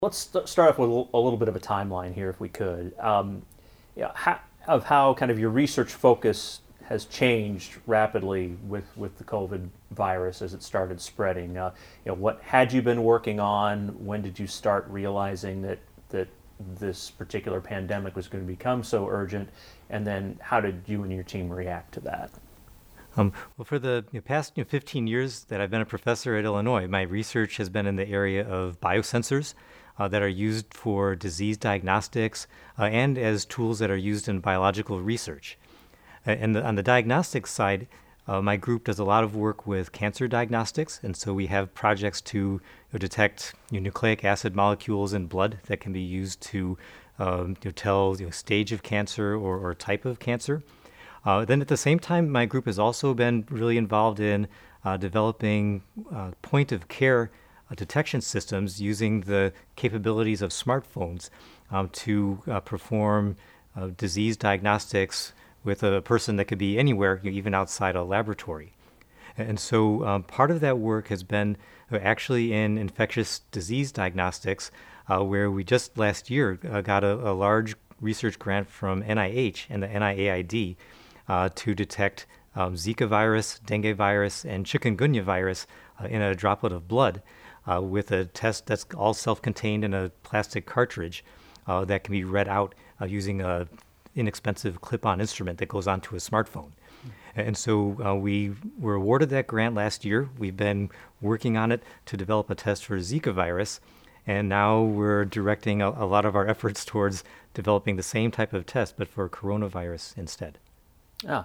Let's start off with a little bit of a timeline here, if we could. Of how kind of your research focus has changed rapidly with the COVID virus as it started spreading. What had you been working on? When did you start realizing that this particular pandemic was going to become so urgent? And then how did you and your team react to that? Well, for the past 15 years that I've been a professor at Illinois, my research has been in the area of biosensors that are used for disease diagnostics and as tools that are used in biological research. And on the diagnostics side, my group does a lot of work with cancer diagnostics, and so we have projects to detect nucleic acid molecules in blood that can be used to tell stage of cancer or type of cancer. Then at the same time, my group has also been really involved in developing point of care detection systems using the capabilities of smartphones to perform disease diagnostics with a person that could be anywhere, even outside a laboratory. And so part of that work has been actually in infectious disease diagnostics, where we just last year got a large research grant from NIH and the NIAID to detect Zika virus, dengue virus, and chikungunya virus in a droplet of blood with a test that's all self-contained in a plastic cartridge that can be read out using a inexpensive clip-on instrument that goes onto a smartphone. And so we were awarded that grant last year. We've been working on it to develop a test for Zika virus, and now we're directing a lot of our efforts towards developing the same type of test, but for coronavirus instead. Ah,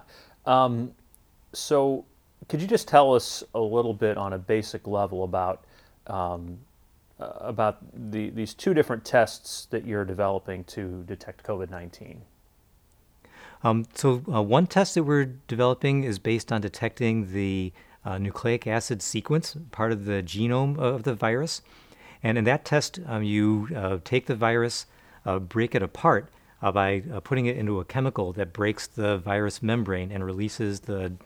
so could you just tell us a little bit on a basic level um, about these two different tests that you're developing to detect COVID-19? One test that we're developing is based on detecting the nucleic acid sequence, part of the genome of the virus. And in that test, you take the virus, break it apart by putting it into a chemical that breaks the virus membrane and releases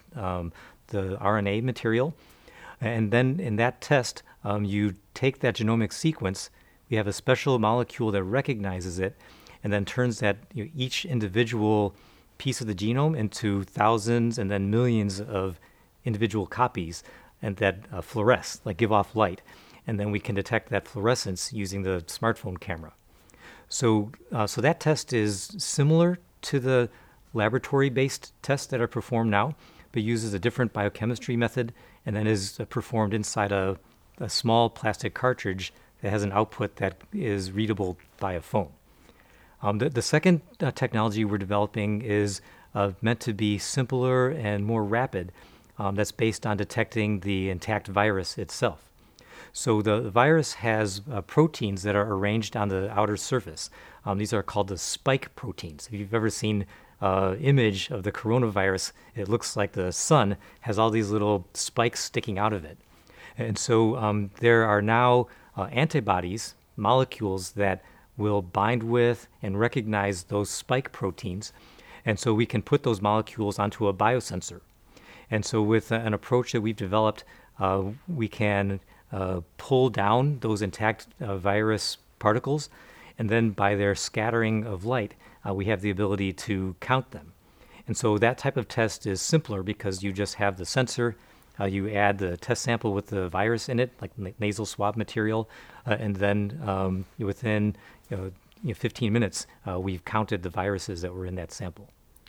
the RNA material. And then in that test, you take that genomic sequence. We have a special molecule that recognizes it and then turns that each individual piece of the genome into thousands and then millions of individual copies and that fluoresce, like give off light. And then we can detect that fluorescence using the smartphone camera. So that test is similar to the laboratory-based tests that are performed now, but uses a different biochemistry method and then is performed inside a small plastic cartridge that has an output that is readable by a phone. The second technology we're developing is meant to be simpler and more rapid. That's based on detecting the intact virus itself. So the virus has proteins that are arranged on the outer surface. These are called the spike proteins. If you've ever seen an image of the coronavirus, it looks like the sun has all these little spikes sticking out of it. And so there are now antibodies, molecules that will bind with and recognize those spike proteins. And so we can put those molecules onto a biosensor. And so with an approach that we've developed, we can pull down those intact virus particles, and then by their scattering of light, we have the ability to count them. And so that type of test is simpler because you just have the sensor, you add the test sample with the virus in it, like nasal swab material, and then within 15 minutes, we've counted the viruses that were in that sample.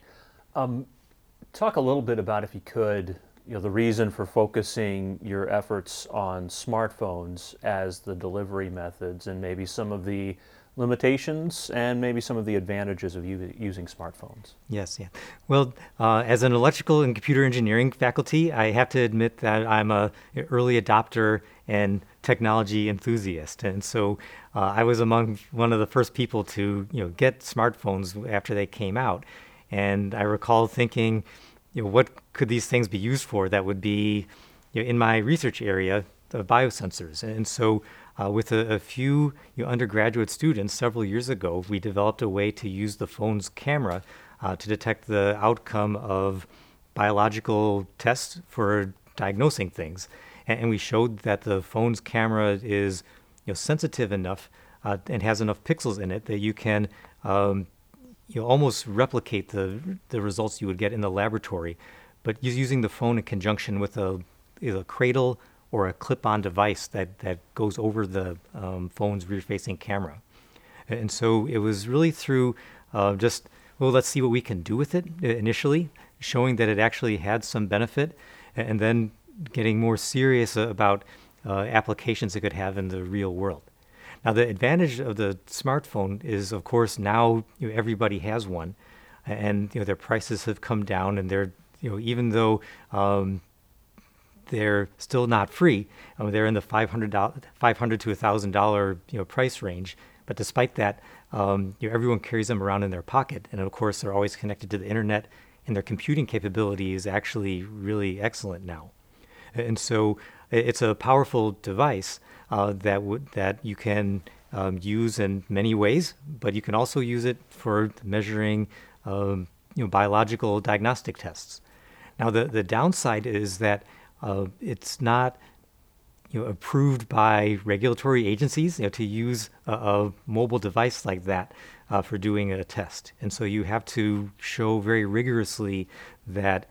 Talk a little bit about, if you could, the reason for focusing your efforts on smartphones as the delivery methods, and maybe some of the limitations and maybe some of the advantages of using smartphones. Yes, yeah. Well, as an electrical and computer engineering faculty, I have to admit that I'm an early adopter and technology enthusiast. And so I was among one of the first people to get smartphones after they came out. And I recall thinking, what could these things be used for that would be in my research area, the biosensors. And so with a few undergraduate students several years ago, we developed a way to use the phone's camera to detect the outcome of biological tests for diagnosing things. And we showed that the phone's camera is sensitive enough and has enough pixels in it that you can almost replicate the results you would get in the laboratory, but using the phone in conjunction with either a cradle or a clip-on device that goes over the phone's rear-facing camera. And so it was really through let's see what we can do with it initially, showing that it actually had some benefit, and then getting more serious about applications it could have in the real world. Now, the advantage of the smartphone is, of course, now everybody has one, and their prices have come down, and they're even though they're still not free, they're in the $500 to $1,000 price range. But despite that, everyone carries them around in their pocket, and of course, they're always connected to the internet, and their computing capability is actually really excellent now. And so it's a powerful device that you can use in many ways, but you can also use it for measuring biological diagnostic tests. Now, the downside is that it's not approved by regulatory agencies to use a mobile device like that for doing a test. And so you have to show very rigorously that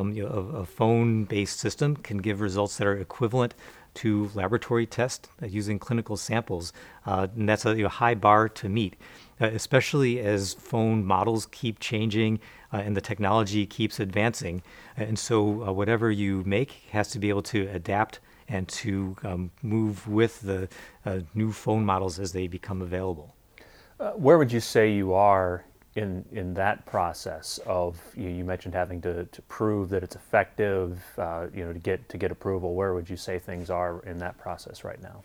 a phone-based system can give results that are equivalent to laboratory tests using clinical samples. And that's a high bar to meet, especially as phone models keep changing and the technology keeps advancing. And so whatever you make has to be able to adapt and to move with the new phone models as they become available. Where would you say you are in that process of, you mentioned having to prove that it's effective, to get approval? Where would you say things are in that process right now?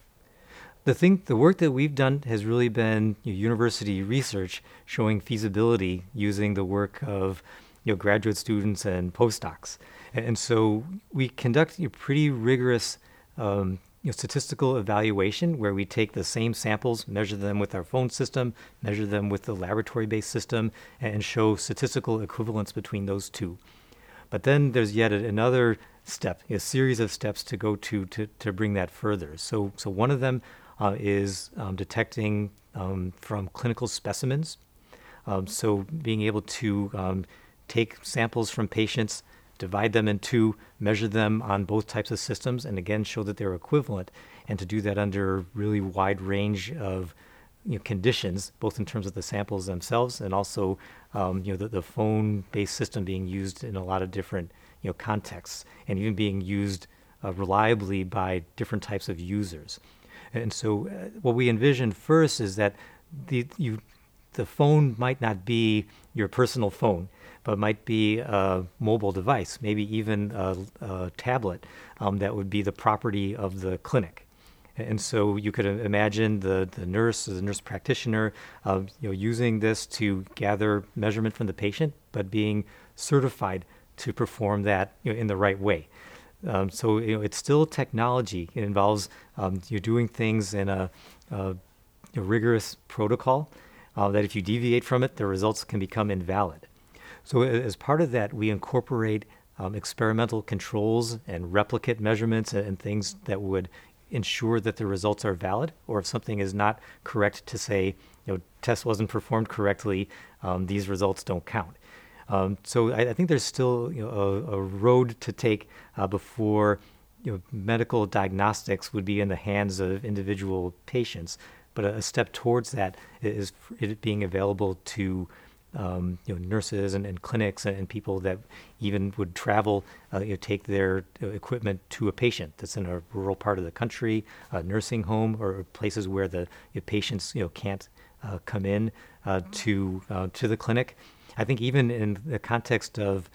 The work that we've done has really been university research showing feasibility using the work of graduate students and postdocs. And so we conduct pretty rigorous statistical evaluation where we take the same samples, measure them with our phone system, measure them with the laboratory-based system, and show statistical equivalence between those two. But then there's yet another step, a series of steps to go to bring that further. So one of them is detecting from clinical specimens. So being able to take samples from patients, divide them in two, measure them on both types of systems, and again show that they're equivalent, and to do that under a really wide range of conditions, both in terms of the samples themselves and also the phone-based system being used in a lot of different contexts, and even being used reliably by different types of users. And so what we envision first is that the phone might not be your personal phone, but might be a mobile device, maybe even a tablet that would be the property of the clinic. And so you could imagine the nurse or the nurse practitioner using this to gather measurement from the patient, but being certified to perform that in the right way. So it's still technology. It involves doing things in a rigorous protocol that if you deviate from it, the results can become invalid. So as part of that, we incorporate experimental controls and replicate measurements and things that would ensure that the results are valid, or if something is not correct, to say, test wasn't performed correctly, these results don't count. So I think there's still a road to take before medical diagnostics would be in the hands of individual patients. But a step towards that is it being available to nurses and clinics and people that even would travel, take their equipment to a patient that's in a rural part of the country, a nursing home, or places where the patients can't come in to the clinic. I think even in the context of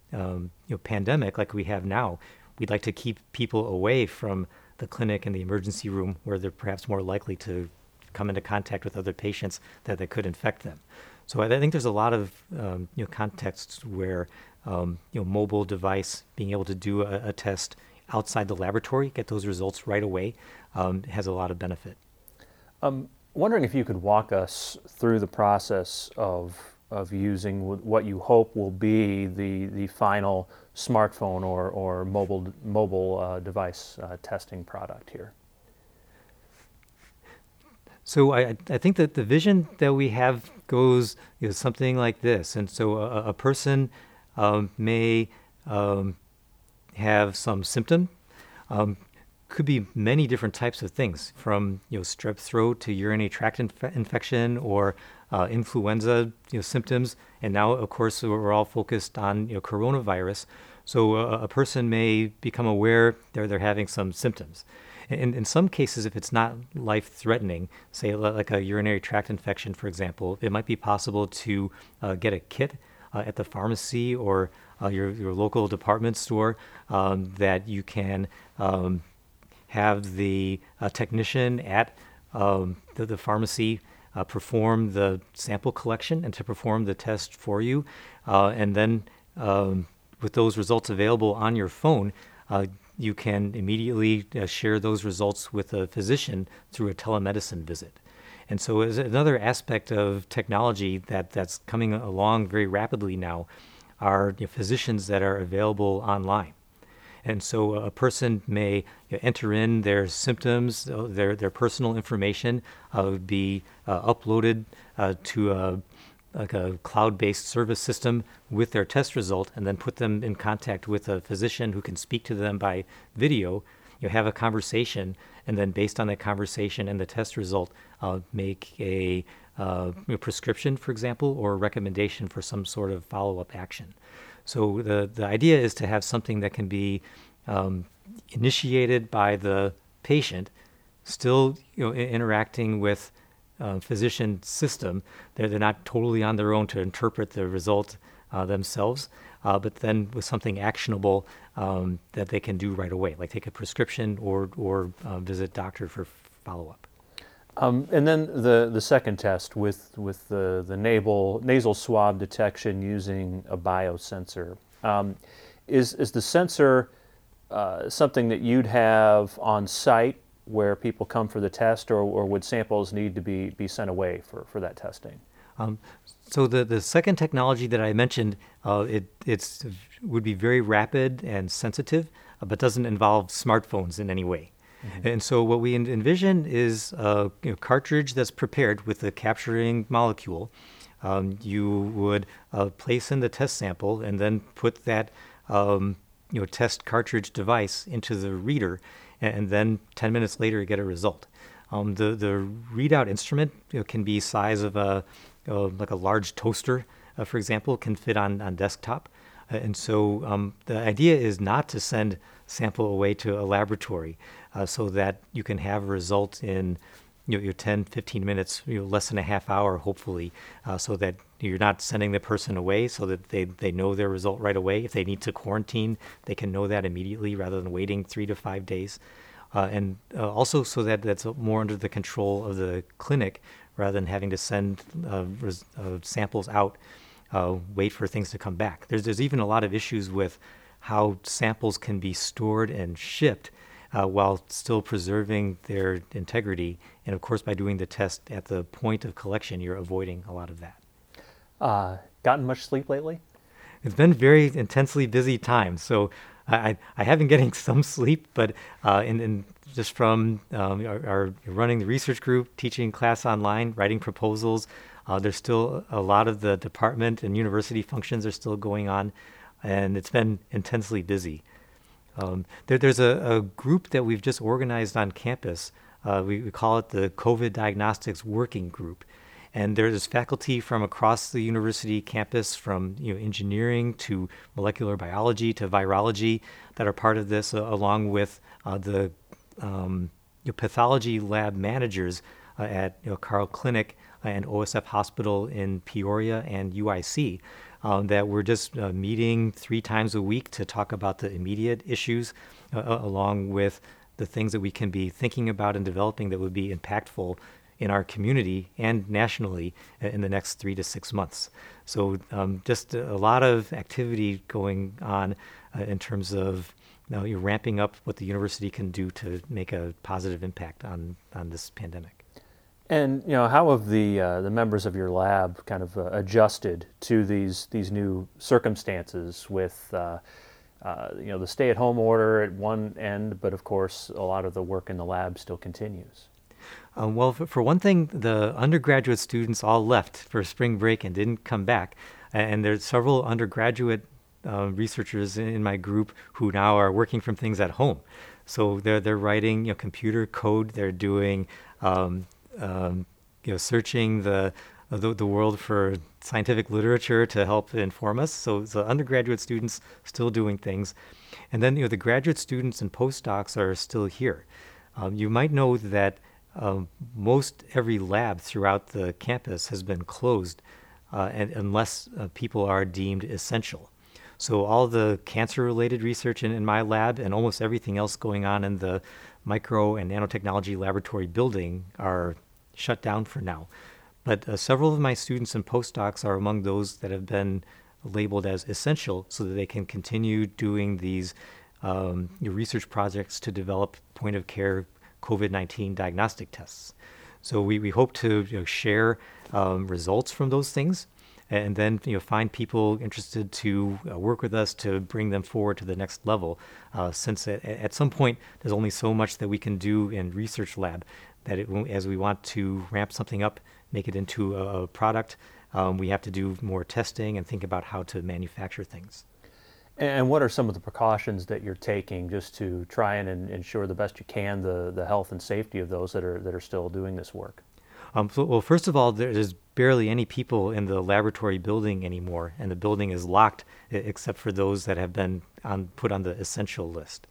pandemic like we have now, we'd like to keep people away from the clinic and the emergency room where they're perhaps more likely to come into contact with other patients that could infect them. So I think there's a lot of contexts where mobile device being able to do a test outside the laboratory, get those results right away, has a lot of benefit. Wondering if you could walk us through the process of using what you hope will be the final smartphone or mobile device testing product here. So I think that the vision that we have goes something like this. And so a person may have some symptom. Um, could be many different types of things, from strep throat to urinary tract infection, or influenza symptoms. And now, of course, we're all focused on coronavirus. So a person may become aware they're having some symptoms. In some cases, if it's not life-threatening, say like a urinary tract infection, for example, it might be possible to get a kit at the pharmacy or your local department store that you can have the technician at the pharmacy perform the sample collection and to perform the test for you. And then with those results available on your phone, you can immediately share those results with a physician through a telemedicine visit. And so as another aspect of technology that's coming along very rapidly now are physicians that are available online. And so a person may enter in their symptoms, their personal information, be uploaded to a cloud-based service system with their test result, and then put them in contact with a physician who can speak to them by video. You have a conversation, and then based on that conversation and the test result, make a prescription, for example, or a recommendation for some sort of follow-up action. So the idea is to have something that can be initiated by the patient, still interacting with physician system. They're not totally on their own to interpret the result themselves, but then with something actionable that they can do right away, like take a prescription or visit doctor for follow-up. And then the second test with the nasal swab detection using a biosensor. Is the sensor something that you'd have on site where people come for the test, or would samples need to be sent away for that testing? So the second technology that I mentioned, it would be very rapid and sensitive, but doesn't involve smartphones in any way. Mm-hmm. And so what we envision is a cartridge that's prepared with the capturing molecule. You would place in the test sample and then put that test cartridge device into the reader, and then 10 minutes later you get a result. The readout instrument can be size of like a large toaster, for example, can fit on desktop. And so the idea is not to send sample away to a laboratory so that you can have a result in your 10, 15 minutes, less than a half hour, hopefully, so that you're not sending the person away, so that they know their result right away. If they need to quarantine, they can know that immediately rather than waiting 3 to 5 days. And also so that that's more under the control of the clinic rather than having to send samples out, wait for things to come back. There's even a lot of issues with how samples can be stored and shipped while still preserving their integrity. And of course, by doing the test at the point of collection, you're avoiding a lot of that. Gotten much sleep lately? It's been very intensely busy time. So I have been getting some sleep, but in just from our running the research group, teaching class online, writing proposals, there's still a lot of the department and university functions are still going on, and it's been intensely busy. There's a group that we've just organized on campus. We call it the COVID Diagnostics Working Group. And there's faculty from across the university campus, from engineering to molecular biology to virology, that are part of this, along with the pathology lab managers at Carle Clinic and OSF Hospital in Peoria and UIC. That we're just meeting 3 times a week to talk about the immediate issues, along with the things that we can be thinking about and developing that would be impactful in our community and nationally in the next 3 to 6 months. So just a lot of activity going on in terms of you're ramping up what the university can do to make a positive impact on this pandemic. And how have the members of your lab kind of adjusted to these new circumstances with the stay-at-home order at one end, but of course a lot of the work in the lab still continues? Well, for one thing, the undergraduate students all left for spring break and didn't come back. And there's several undergraduate researchers in my group who now are working from things at home. So they're writing computer code. They're doing searching the world for scientific literature to help inform us. So the undergraduate students still doing things, and then the graduate students and postdocs are still here. You might know that most every lab throughout the campus has been closed, and unless people are deemed essential. So all the cancer-related research in my lab and almost everything else going on in the micro and nanotechnology laboratory building are shut down for now. But several of my students and postdocs are among those that have been labeled as essential so that they can continue doing these research projects to develop point-of-care COVID-19 diagnostic tests. So we hope to share results from those things, and then find people interested to work with us to bring them forward to the next level. Since at some point there's only so much that we can do in research lab, that as we want to ramp something up, make it into a product, we have to do more testing and think about how to manufacture things. And what are some of the precautions that you're taking just to try and ensure the best you can the health and safety of those that are still doing this work? Well, first of all, there's barely any people in the laboratory building anymore, and the building is locked except for those that have been put on the essential list.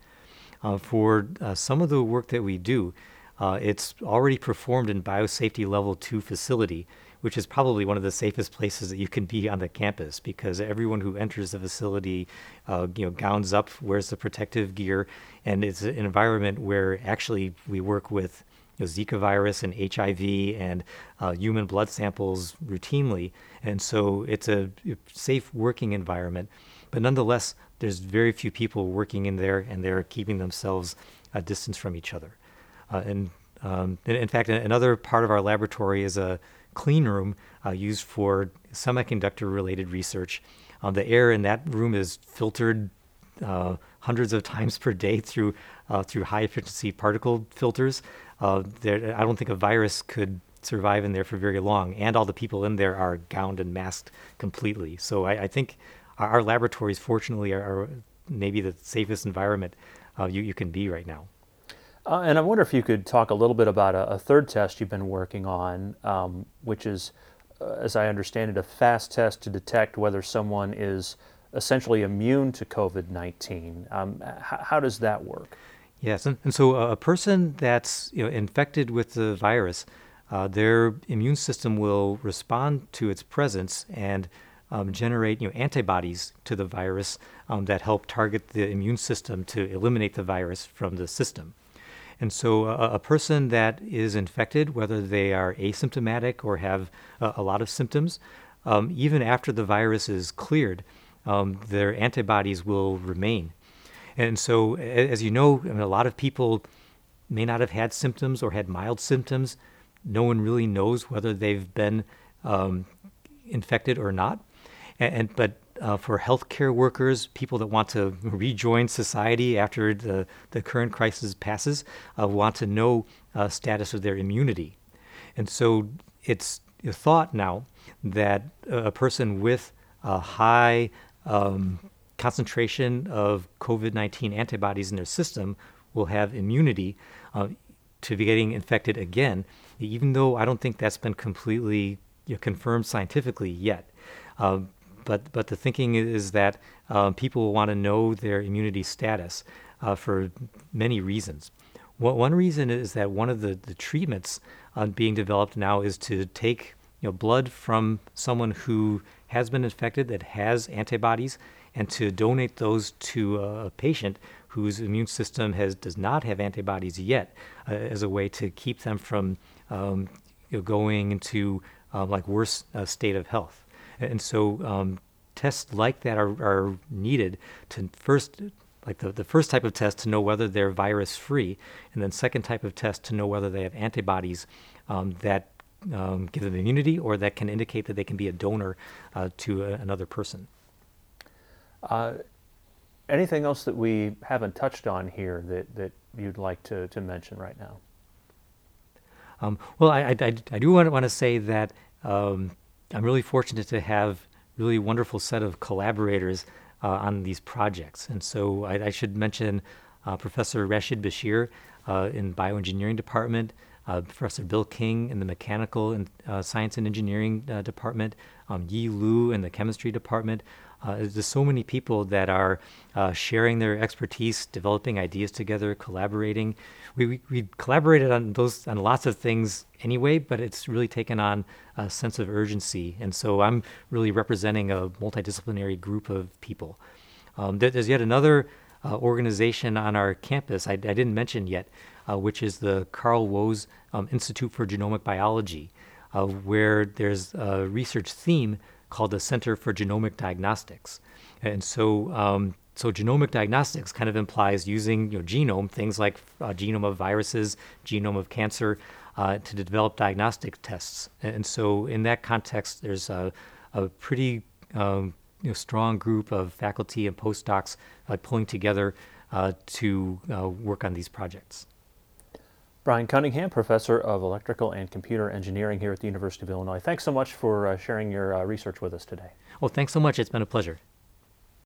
For some of the work that we do, it's already performed in biosafety level 2 facility, which is probably one of the safest places that you can be on the campus, because everyone who enters the facility, gowns up, wears the protective gear, and it's an environment where actually we work with Zika virus and HIV and human blood samples routinely, and so it's a safe working environment. But nonetheless, there's very few people working in there, and they're keeping themselves a distance from each other. And in fact, another part of our laboratory is a clean room used for semiconductor-related research. The air in that room is filtered hundreds of times per day through high-efficiency particle filters. I don't think a virus could survive in there for very long, and all the people in there are gowned and masked completely. So I think our laboratories, fortunately, are maybe the safest environment you can be right now. And I wonder if you could talk a little bit about a third test you've been working on, which is, as I understand it, a fast test to detect whether someone is essentially immune to COVID-19. How does that work? Yes, and so a person that's infected with the virus, their immune system will respond to its presence and generate antibodies to the virus that help target the immune system to eliminate the virus from the system. And so a person that is infected, whether they are asymptomatic or have a lot of symptoms, even after the virus is cleared, their antibodies will remain. And so, as you know, a lot of people may not have had symptoms or had mild symptoms. No one really knows whether they've been infected or not. But for healthcare workers, people that want to rejoin society after the current crisis passes, want to know status of their immunity. And so it's thought now that a person with a high concentration of COVID-19 antibodies in their system will have immunity to be getting infected again, even though I don't think that's been completely confirmed scientifically yet. But the thinking is that people want to know their immunity status for many reasons. One reason is that one of the treatments being developed now is to take blood from someone who has been infected that has antibodies, and to donate those to a patient whose immune system does not have antibodies yet, as a way to keep them from going into like worse state of health. And so tests like that are needed to first, like the first type of test to know whether they're virus free, and then second type of test to know whether they have antibodies that give them immunity or that can indicate that they can be a donor to another person. Anything else that we haven't touched on here that you'd like to mention right now? Well, I do want to say that I'm really fortunate to have really wonderful set of collaborators on these projects. And so I should mention Professor Rashid Bashir in bioengineering department, Professor Bill King in the mechanical and science and engineering department, Yi Lu in the chemistry department. There's so many people that are sharing their expertise, developing ideas together, collaborating. We collaborated on lots of things anyway, but it's really taken on a sense of urgency. And so I'm really representing a multidisciplinary group of people. There's yet another organization on our campus I didn't mention yet, which is the Carl Woese Institute for Genomic Biology, where there's a research theme called the Center for Genomic Diagnostics. And so genomic diagnostics kind of implies using genome, things like genome of viruses, genome of cancer, to develop diagnostic tests. And so in that context, there's a pretty strong group of faculty and postdocs pulling together to work on these projects. Brian Cunningham, Professor of Electrical and Computer Engineering here at the University of Illinois. Thanks so much for sharing your research with us today. Well, thanks so much. It's been a pleasure.